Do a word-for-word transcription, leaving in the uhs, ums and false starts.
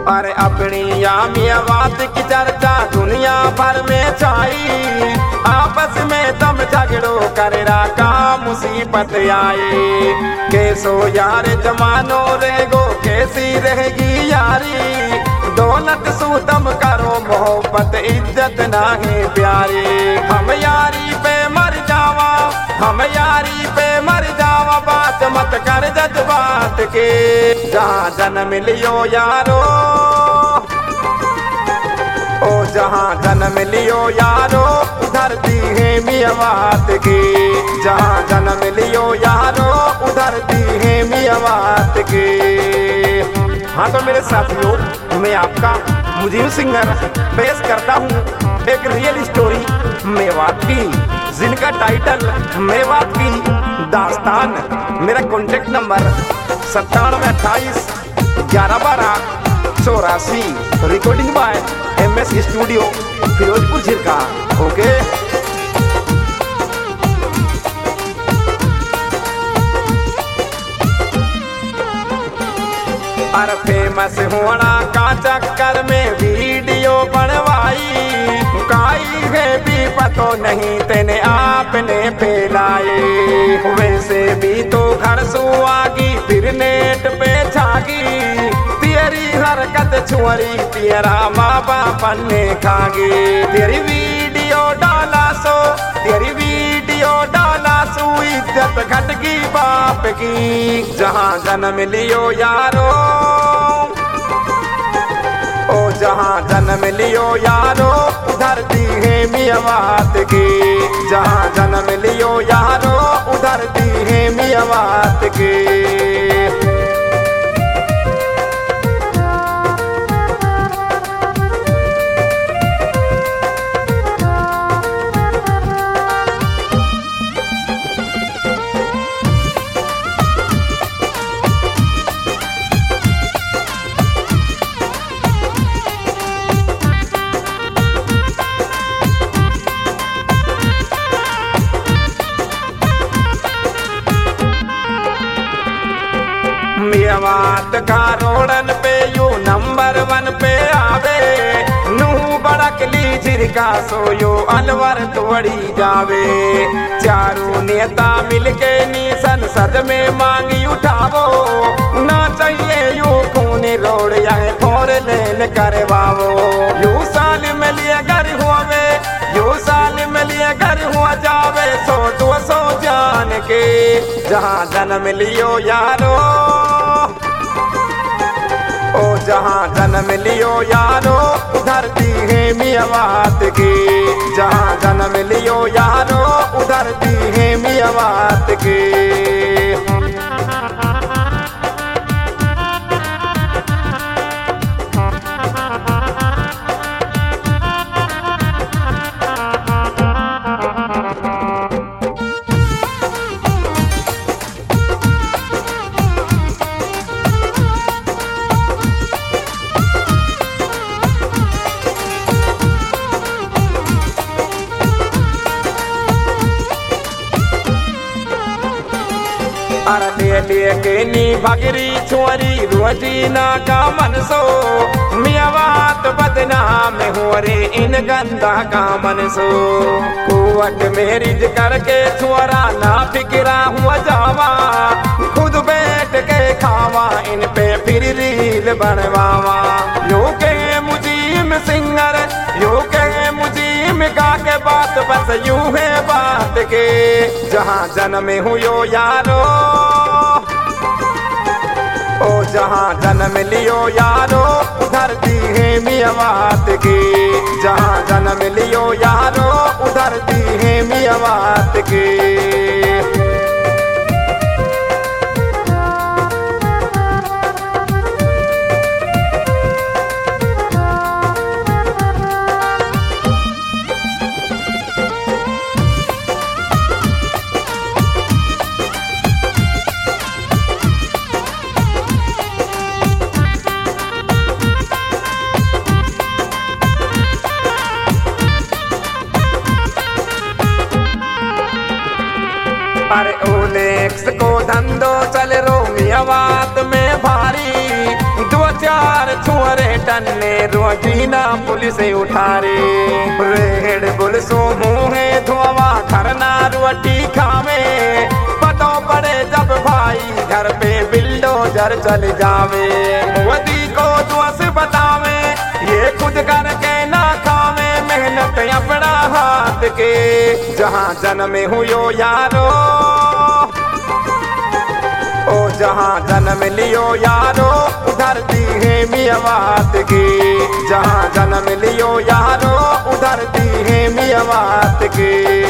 अरे अपनी यामियावात की चर्चा दुनिया भर में छाई, आपस में दम झगड़ो कर का मुसीबत आई। कैसो यार जमानो रेगो कैसी रहेगी यारी, दौलत सूतम करो मोहब्बत इज्जत नाही प्यारी। हम यारी पे मर जावा, हम यारी पे मर जावा, बात मत कर जज्बात के। जहाँ जन्म लियो यारो, ओ जहाँ जन्म लियो यारो, धरती है मियावात की। जहाँ जन्म लियो यारो, धरती है मियावात की। हाँ तो मेरे साथियों, मैं आपका मुजीब सिंगर पेश करता हूँ एक रियल स्टोरी मेवात की, जिनका टाइटल मेवात की दास्तान। मेरा कॉन्टेक्ट नंबर सत्तानवे अट्ठाईस ग्यारह बारह चौरासी। Recording by M S studio Firozpur Jhirka. Okay. अरे फेमस होना का चक्कर में वीडियो बनवाई, काई है भी पतो नहीं तेने आपने फैलाई। वैसे भी तो घर सुआगी फिर नेट पे छागी, तेरी हरकत छुअरी तेरा माँ बाप ने खागी। तेरी वीडियो डाला सो, तेरी वीडियो डाला सो, इज्जत घटगी बाप की। जहाँ जन्म लियो यारो, ओ जहाँ जन्म लियो यारो, धरती है मियावात की। जहाँ जन्म लियो यारो, धरती है मियावात की। मियावात का रोडन पे यू नंबर वन पे आवे, नू बड़कली झिरका सो यो अलवर तोड़ी जावे। चारों नेता मिलके नी संसद में मांगी उठावो, ना चाहिए यू खूनी रोड यह फोर लेन करवावो। यू साल में लिए घर हुए, यू साल में लिए घर हुआ जावे, सो दो सौ जान के। जहाँ जन्म लियो यारो, ओ जहाँ जन्म लियो यारो, धरती है मियावात की। जहाँ जन्म लियो यारो, धरती है मियावात की। अरे ले ले के नी भगरी छोरी रोजीना का मनसो, मियावात बदनाम हो रे इन गंदा का मनसो। कुवट मेरिज करके छोरा ना फिक्रा हुआ जावा, खुद बैठ के खावा इन पे फिर रील बनवावा। यो के मुजीब सिंगर, यो के मुजीब गा के बात बस यूं है बात के। जहाँ जन्म हुयो यारो, ओ जहाँ जन्म लियो यारो, धरती है मियावात की। जहाँ जन्म लियो यारो, धरती है मियावात की। अरे ओलेक्स को धंधो चल रो मियावात में भारी, दो चार छुअरे टन्ने रोजीना पुलिस उठारे रेड बुल सो मुँहे धोवा खरना रोटी खावे पतो पड़े जब भाई घर पे बिल्डोजर चल जावे मोदी को दोष बतावे ये खुद करके ना खावे मेहनत अपना हाथ के जहाँ जन्म हुयो यारो ओ जहाँ जन्म लियो यारो उधर दी है मियावात की जहाँ जन्म लियो यारो उधर दी है मियावात की।